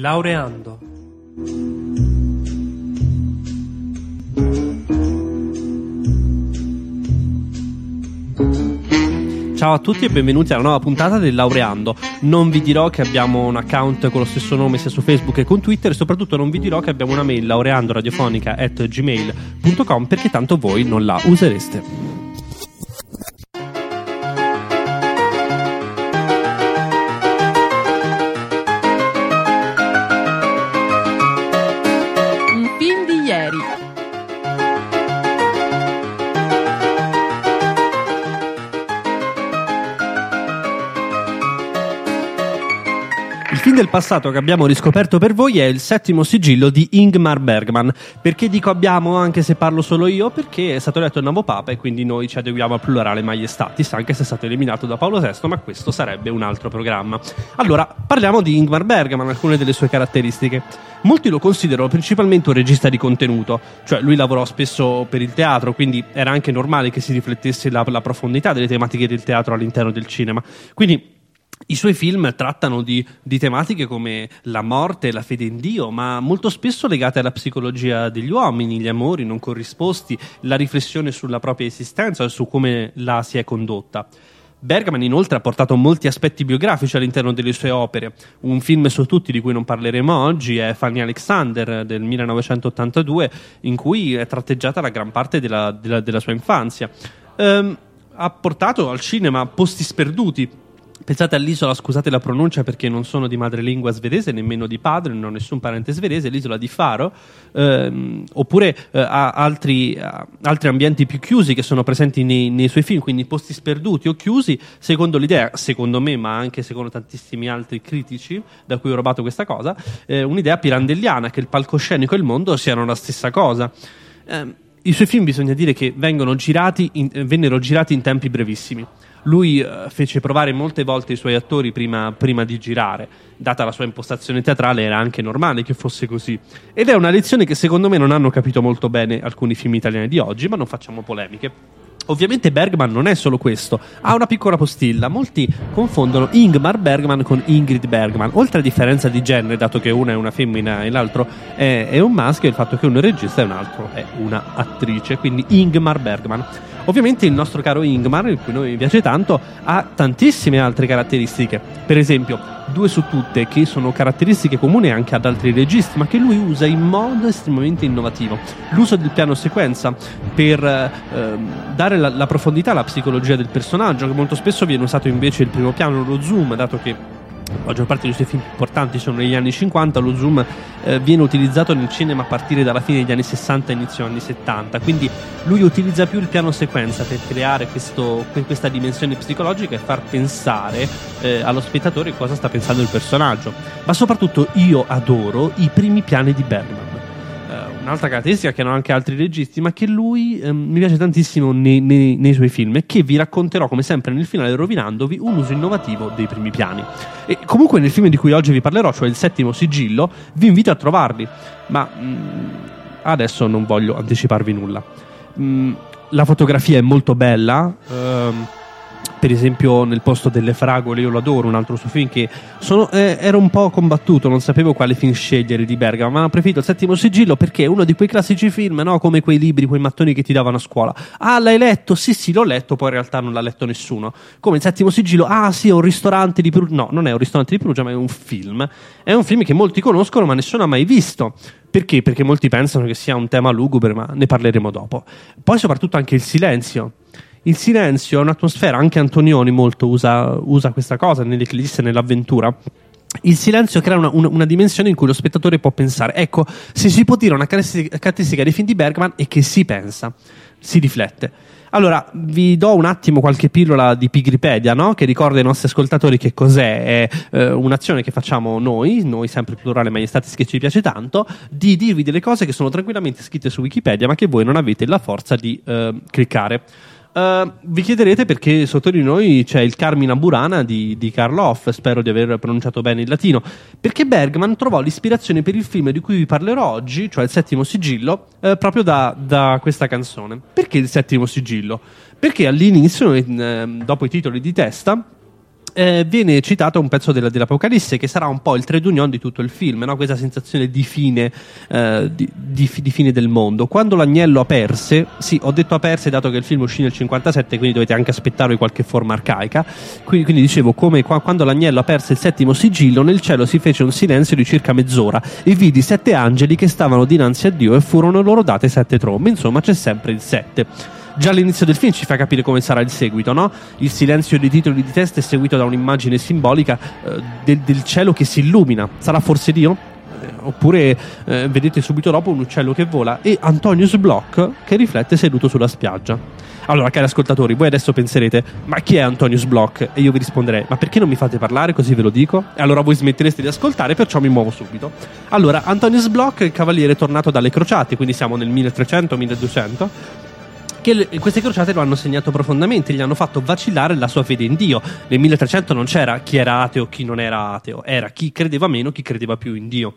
Laureando. Ciao a tutti e benvenuti alla nuova puntata del Laureando. Non vi dirò che abbiamo un account con lo stesso nome sia su Facebook che con Twitter, e soprattutto non vi dirò che abbiamo una mail laureandoradiofonica@gmail.com, perché tanto voi non la usereste. Il film del passato che abbiamo riscoperto per voi è Il settimo sigillo di Ingmar Bergman. Perché dico abbiamo, anche se parlo solo io? Perché è stato eletto il nuovo Papa e quindi noi ci adeguiamo al plurale Maiestatis, anche se è stato eliminato da Paolo VI, ma questo sarebbe un altro programma. Allora, parliamo di Ingmar Bergman, alcune delle sue caratteristiche. Molti lo considerano principalmente un regista di contenuto, cioè lui lavorò spesso per il teatro, quindi era anche normale che si riflettesse la profondità delle tematiche del teatro all'interno del cinema. Quindi i suoi film trattano di tematiche come la morte, la fede in Dio, ma molto spesso legate alla psicologia degli uomini, gli amori non corrisposti, la riflessione sulla propria esistenza e su come la si è condotta. Bergman inoltre ha portato molti aspetti biografici all'interno delle sue opere. Un film su tutti di cui non parleremo oggi è Fanny Alexander del 1982, in cui è tratteggiata la gran parte della sua infanzia. Ha portato al cinema Posti sperduti. Pensate all'isola, scusate la pronuncia perché non sono di madrelingua svedese, nemmeno di padre, non ho nessun parente svedese, l'isola di Faro, oppure altri ambienti più chiusi che sono presenti nei suoi film, quindi posti sperduti o chiusi, secondo l'idea, secondo me, ma anche secondo tantissimi altri critici da cui ho rubato questa cosa, un'idea pirandelliana, che il palcoscenico e il mondo siano la stessa cosa. I suoi film, bisogna dire che vennero girati in tempi brevissimi. Lui fece provare molte volte i suoi attori prima di girare. Data la sua impostazione teatrale era anche normale che fosse così. Ed è una lezione che secondo me non hanno capito molto bene alcuni film italiani di oggi, ma non facciamo polemiche. Ovviamente Bergman non è solo questo, ha una piccola postilla. Molti confondono Ingmar Bergman con Ingrid Bergman. Oltre a differenza di genere, dato che una è una femmina e l'altro è un maschio, il fatto che uno è un regista e un altro è una attrice, quindi Ingmar Bergman. Ovviamente il nostro caro Ingmar, il cui nome mi piace tanto, ha tantissime altre caratteristiche. Per esempio, 2 su tutte che sono caratteristiche comuni anche ad altri registi, ma che lui usa in modo estremamente innovativo. L'uso del piano sequenza per dare la profondità alla psicologia del personaggio, che molto spesso viene usato invece il primo piano, lo zoom, dato che la maggior parte dei suoi film importanti sono negli anni 50, lo zoom viene utilizzato nel cinema a partire dalla fine degli anni 60 e inizio anni 70, quindi lui utilizza più il piano sequenza per creare questa dimensione psicologica e far pensare allo spettatore cosa sta pensando il personaggio. Ma soprattutto io adoro i primi piani di Bergman. Un'altra caratteristica che hanno anche altri registi, ma che lui mi piace tantissimo nei suoi film, e che vi racconterò come sempre nel finale, rovinandovi un uso innovativo dei primi piani. E comunque nel film di cui oggi vi parlerò, cioè Il settimo sigillo, vi invito a trovarli, ma adesso non voglio anticiparvi nulla. La fotografia è molto bella, per esempio Nel posto delle fragole io lo adoro, un altro suo film che ero un po' combattuto, non sapevo quale film scegliere di Bergman, ma ho preferito Il settimo sigillo perché è uno di quei classici film, no? Come quei libri, quei mattoni che ti davano a scuola. Ah, l'hai letto? Sì, l'ho letto, poi in realtà non l'ha letto nessuno. Come Il settimo sigillo, ah sì, è un ristorante di Perugia. No, non è un ristorante di Perugia, ma è un film. È un film che molti conoscono ma nessuno ha mai visto. Perché? Perché molti pensano che sia un tema lugubre, ma ne parleremo dopo. Poi soprattutto anche il silenzio. Il silenzio è un'atmosfera, anche Antonioni molto usa questa cosa nell'Eclisse, nell'avventura. Il silenzio crea una dimensione in cui lo spettatore può pensare. Ecco, se si può dire una caratteristica dei film di Bergman è che si pensa, si riflette. Allora, vi do un attimo qualche pillola di Pigripedia, no? Che ricorda ai nostri ascoltatori che cos'è. È un'azione che facciamo noi sempre plurale Maiestatis, che ci piace tanto, di dirvi delle cose che sono tranquillamente scritte su Wikipedia, ma che voi non avete la forza di cliccare. Vi chiederete perché sotto di noi c'è il Carmina Burana di Karloff, spero di aver pronunciato bene il latino, perché Bergman trovò l'ispirazione per il film di cui vi parlerò oggi, cioè Il settimo sigillo, proprio da questa canzone. Perché Il settimo sigillo? Perché all'inizio, dopo i titoli di testa, viene citato un pezzo dell'Apocalisse che sarà un po' il trade union di tutto il film, no? Questa sensazione di fine, di fine del mondo. Quando l'agnello aperse, sì, ho detto aperse dato che il film uscì nel 57, quindi dovete anche aspettarlo qualche forma arcaica, quindi dicevo, come quando l'agnello aperse il settimo sigillo, nel cielo si fece un silenzio di circa mezz'ora e vidi 7 angeli che stavano dinanzi a Dio e furono loro date 7 trombe. Insomma, c'è sempre il 7. Già all'inizio del film ci fa capire come sarà il seguito, no? Il silenzio dei titoli di testa è seguito da un'immagine simbolica del cielo che si illumina. Sarà forse Dio? Oppure vedete subito dopo un uccello che vola e Antonius Bloch che riflette seduto sulla spiaggia. Allora, cari ascoltatori, voi adesso penserete: ma chi è Antonius Bloch? E io vi risponderei: ma perché non mi fate parlare, così ve lo dico? E allora voi smettereste di ascoltare, perciò mi muovo subito. Allora, Antonius Bloch è il cavaliere tornato dalle crociate, quindi siamo nel 1300-1200, che queste crociate lo hanno segnato profondamente, gli hanno fatto vacillare la sua fede in Dio. Nel 1300 non c'era chi era ateo, chi non era ateo, era chi credeva meno, chi credeva più in Dio.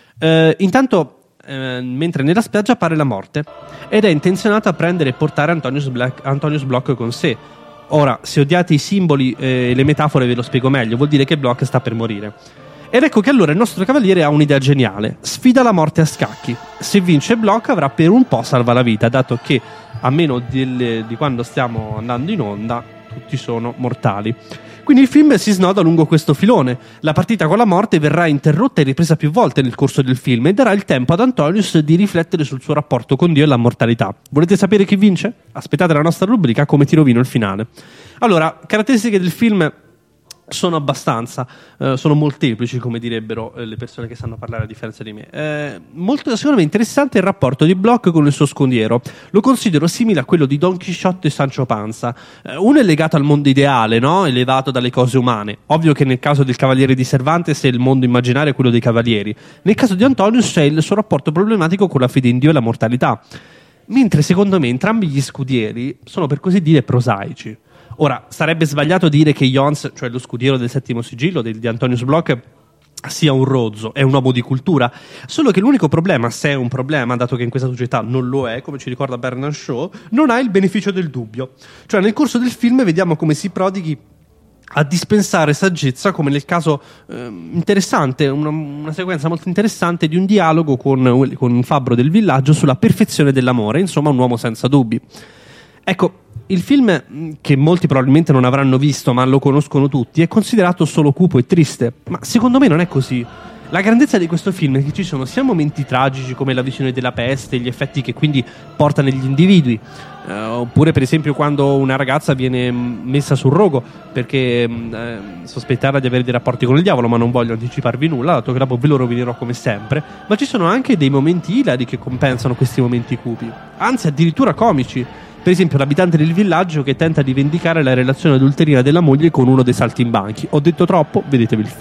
Intanto, mentre nella spiaggia appare la morte ed è intenzionato a prendere e portare Antonius Bloch con sé. Ora, se odiate i simboli e le metafore ve lo spiego meglio, vuol dire che Bloch sta per morire. Ed ecco che allora il nostro cavaliere ha un'idea geniale: sfida la morte a scacchi. Se vince Bloch avrà per un po' salva la vita, dato che a meno di quando stiamo andando in onda tutti sono mortali. Quindi il film si snoda lungo questo filone. La partita con la morte verrà interrotta e ripresa più volte nel corso del film e darà il tempo ad Antonius di riflettere sul suo rapporto con Dio e la mortalità. Volete sapere chi vince? Aspettate la nostra rubrica Come ti rovino il finale. Allora, caratteristiche del film sono abbastanza, sono molteplici, come direbbero le persone che sanno parlare a differenza di me. Molto, secondo me, interessante il rapporto di Bloch con il suo scondiero. Lo considero simile a quello di Don Chisciotte e Sancho Panza. Uno è legato al mondo ideale, no? Elevato dalle cose umane. Ovvio che nel caso del Cavaliere di Cervantes il mondo immaginario è quello dei cavalieri. Nel caso di Antonius c'è il suo rapporto problematico con la fede in Dio e la mortalità. Mentre secondo me entrambi gli scudieri sono, per così dire, prosaici. Ora, sarebbe sbagliato dire che Jons, cioè lo scudiero del settimo sigillo di Antonius Bloch, sia un rozzo, è un uomo di cultura. Solo che l'unico problema, se è un problema, dato che in questa società non lo è, come ci ricorda Bernard Shaw, non ha il beneficio del dubbio. Cioè, nel corso del film vediamo come si prodighi a dispensare saggezza, come nel caso interessante, una sequenza molto interessante di un dialogo con un fabbro del villaggio sulla perfezione dell'amore, insomma un uomo senza dubbi. Ecco, il film, che molti probabilmente non avranno visto ma lo conoscono tutti, è considerato solo cupo e triste, ma secondo me non è così. La grandezza di questo film è che ci sono sia momenti tragici come la visione della peste, gli effetti che quindi porta negli individui, oppure per esempio quando una ragazza viene messa sul rogo perché sospettata di avere dei rapporti con il diavolo, ma non voglio anticiparvi nulla dato che dopo ve lo rovinerò come sempre. Ma ci sono anche dei momenti ilari che compensano questi momenti cupi, anzi addirittura comici. Per esempio l'abitante del villaggio che tenta di vendicare la relazione adulterina della moglie con uno dei saltimbanchi. Ho detto troppo? Vedetevi il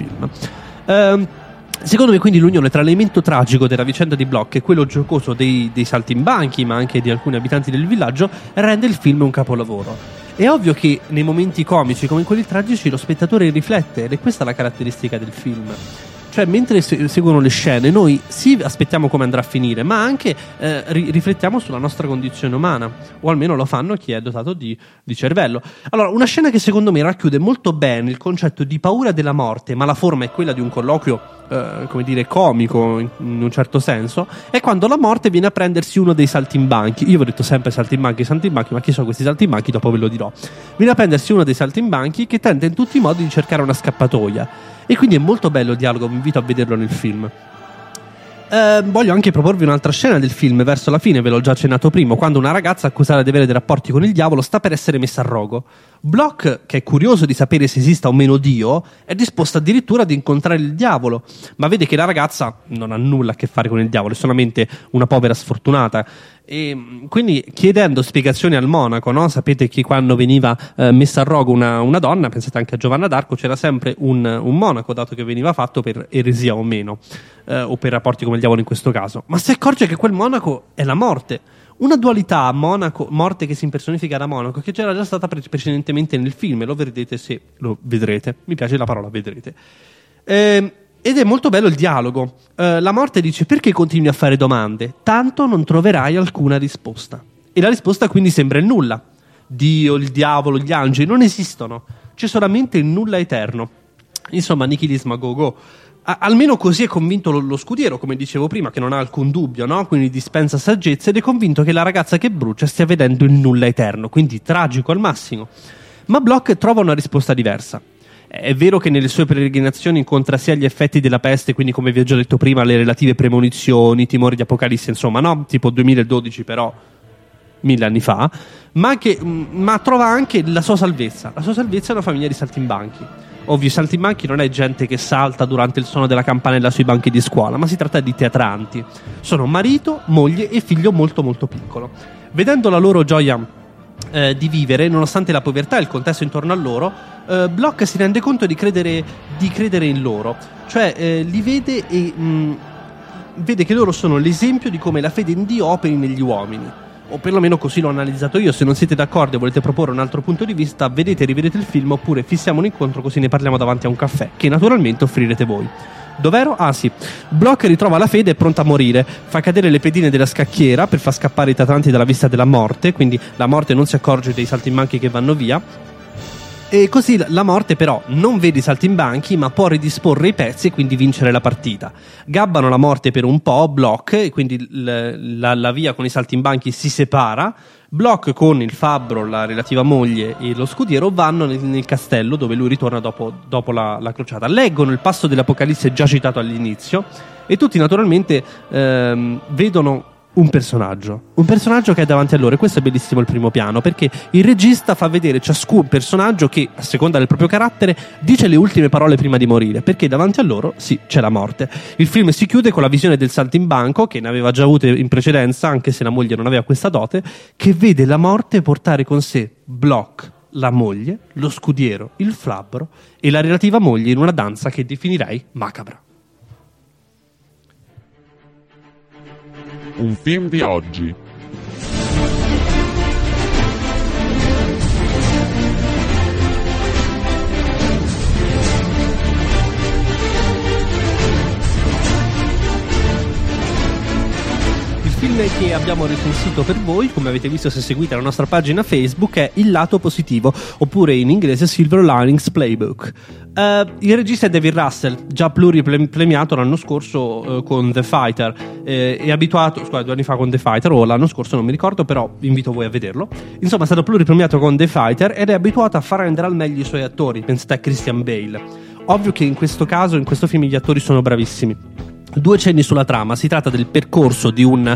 film. Secondo me quindi l'unione tra l'elemento tragico della vicenda di Bloch e quello giocoso dei saltimbanchi, ma anche di alcuni abitanti del villaggio, rende il film un capolavoro. È ovvio che nei momenti comici come in quelli tragici lo spettatore riflette, ed è questa la caratteristica del film. Cioè, mentre seguono le scene, noi sì aspettiamo come andrà a finire, ma anche riflettiamo sulla nostra condizione umana, o almeno lo fanno chi è dotato di cervello. Allora, una scena che secondo me racchiude molto bene il concetto di paura della morte, ma la forma è quella di un colloquio, come dire, comico in un certo senso, è quando la morte viene a prendersi uno dei saltimbanchi. Io vi ho detto sempre saltimbanchi, ma chi sono questi saltimbanchi? Dopo ve lo dirò. Viene a prendersi uno dei saltimbanchi che tenta in tutti i modi di cercare una scappatoia. E quindi è molto bello il dialogo, vi invito a vederlo nel film. Voglio anche proporvi un'altra scena del film, verso la fine, ve l'ho già accennato prima, quando una ragazza accusata di avere dei rapporti con il diavolo sta per essere messa a rogo. Bloch, che è curioso di sapere se esista o meno Dio, è disposto addirittura ad incontrare il diavolo, ma vede che la ragazza non ha nulla a che fare con il diavolo, è solamente una povera sfortunata. E quindi chiedendo spiegazioni al monaco, no? Sapete che quando veniva messa a rogo una donna, pensate anche a Giovanna d'Arco, c'era sempre un monaco, dato che veniva fatto per eresia o meno, o per rapporti come il diavolo in questo caso, ma si accorge che quel monaco è la morte, una dualità morte che si impersonifica da monaco che c'era già stata precedentemente nel film, e lo vedrete se lo vedrete, mi piace la parola vedrete. Ed è molto bello il dialogo. La morte dice: perché continui a fare domande? Tanto non troverai alcuna risposta. E la risposta quindi sembra il nulla. Dio, il diavolo, gli angeli non esistono. c'è solamente il nulla eterno. Insomma, nichilismo a go-go. Almeno così è convinto lo scudiero, come dicevo prima, che non ha alcun dubbio, no? Quindi dispensa saggezza ed è convinto che la ragazza che brucia stia vedendo il nulla eterno, quindi tragico al massimo. Ma Bloch trova una risposta diversa. È vero che nelle sue peregrinazioni incontra sia gli effetti della peste, quindi come vi ho già detto prima, le relative premonizioni, timori di apocalisse, insomma, no? Tipo 2012 però, 1000 anni fa, ma trova anche la sua salvezza. La sua salvezza è una famiglia di saltimbanchi. Ovvio, i saltimbanchi non è gente che salta durante il suono della campanella sui banchi di scuola, ma si tratta di teatranti. Sono marito, moglie e figlio molto molto piccolo. Vedendo la loro gioia di vivere, nonostante la povertà e il contesto intorno a loro, Bloch si rende conto di credere in loro. Cioè, li vede e vede che loro sono l'esempio di come la fede in Dio operi negli uomini. O perlomeno così l'ho analizzato io. Se non siete d'accordo e volete proporre un altro punto di vista, vedete e rivedete il film, oppure fissiamo un incontro così ne parliamo davanti a un caffè, che naturalmente offrirete voi. Dov'ero? Ah sì, Bloch ritrova la fede e è pronto a morire, fa cadere le pedine della scacchiera per far scappare i teatranti dalla vista della morte, quindi la morte non si accorge dei saltimbanchi che vanno via. E così la morte però non vede i saltimbanchi, ma può ridisporre i pezzi e quindi vincere la partita. Gabbano la morte per un po', Bloch, e quindi la via con i saltimbanchi si separa. Bloch con il fabbro, la relativa moglie e lo scudiero vanno nel castello dove lui ritorna dopo la crociata. Leggono il passo dell'Apocalisse già citato all'inizio e tutti naturalmente vedono un personaggio che è davanti a loro, e questo è bellissimo il primo piano, perché il regista fa vedere ciascun personaggio che, a seconda del proprio carattere, dice le ultime parole prima di morire, perché davanti a loro, sì, c'è la morte. Il film si chiude con la visione del saltimbanco, che ne aveva già avute in precedenza, anche se la moglie non aveva questa dote, che vede la morte portare con sé Bloch, la moglie, lo scudiero, il fabbro e la relativa moglie in una danza che definirei macabra. Un film di oggi. Il film che abbiamo recensito per voi, come avete visto se seguite la nostra pagina Facebook, è Il lato positivo, oppure in inglese Silver Linings Playbook. Il regista è David Russell, già pluripremiato l'anno scorso con The Fighter, è abituato, 2 anni fa con The Fighter, o l'anno scorso non mi ricordo, però invito voi a vederlo. Insomma, è stato pluripremiato con The Fighter ed è abituato a far rendere al meglio i suoi attori. Pensate a Christian Bale. Ovvio che in questo caso, in questo film, gli attori sono bravissimi. 2 cenni sulla trama. Si tratta del percorso di un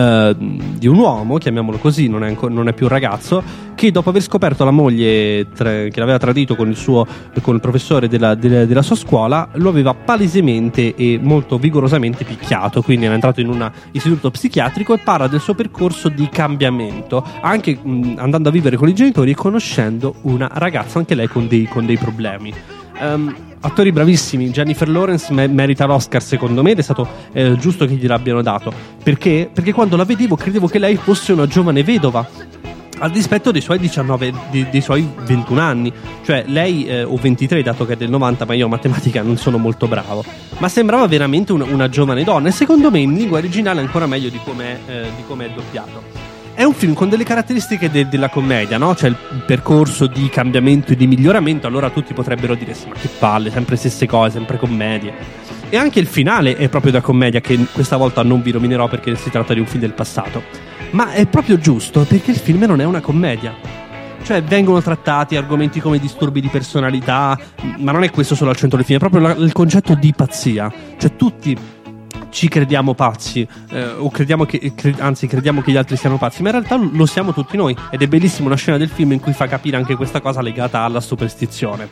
uomo, chiamiamolo così, non è più un ragazzo, che dopo aver scoperto la moglie che l'aveva tradito con il professore della sua scuola, lo aveva palesemente e molto vigorosamente picchiato, quindi era entrato in un istituto psichiatrico, e parla del suo percorso di cambiamento, anche andando a vivere con i genitori e conoscendo una ragazza, anche lei con dei problemi. Attori bravissimi. Jennifer Lawrence merita l'Oscar, secondo me, ed è stato giusto che gliel'abbiano dato, perché quando la vedevo credevo che lei fosse una giovane vedova, al dispetto dei suoi 19, dei suoi 21 anni, cioè lei o 23, dato che è del 90, ma io a matematica non sono molto bravo, ma sembrava veramente una giovane donna, e secondo me in lingua originale ancora meglio di come è doppiato. È un film con delle caratteristiche della commedia, no? C'è il percorso di cambiamento e di miglioramento. Allora tutti potrebbero dire: sì, ma che palle, sempre le stesse cose, sempre commedie. E anche il finale è proprio da commedia, che questa volta non vi nominerò perché si tratta di un film del passato. Ma è proprio giusto, perché il film non è una commedia. Cioè, vengono trattati argomenti come disturbi di personalità, ma non è questo solo al centro del film, è proprio il concetto di pazzia. Cioè, tutti ci crediamo pazzi, o crediamo che gli altri siano pazzi, ma in realtà lo siamo tutti noi, ed è bellissima una scena del film in cui fa capire anche questa cosa legata alla superstizione.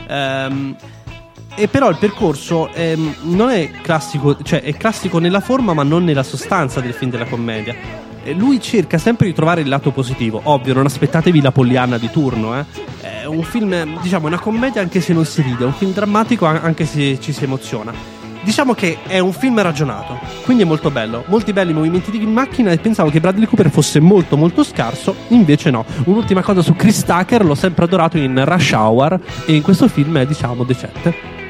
E però il percorso non è classico, cioè è classico nella forma ma non nella sostanza del film della commedia. Lui cerca sempre di trovare il lato positivo. Ovvio, non aspettatevi la Pollyanna di turno, è un film, diciamo, una commedia anche se non si ride, è un film drammatico anche se ci si emoziona. Diciamo che è un film ragionato, quindi è molto bello, molti belli movimenti di macchina, e pensavo che Bradley Cooper fosse molto molto scarso, invece no. Un'ultima cosa su Chris Tucker: l'ho sempre adorato in Rush Hour, e in questo film è, diciamo, decente.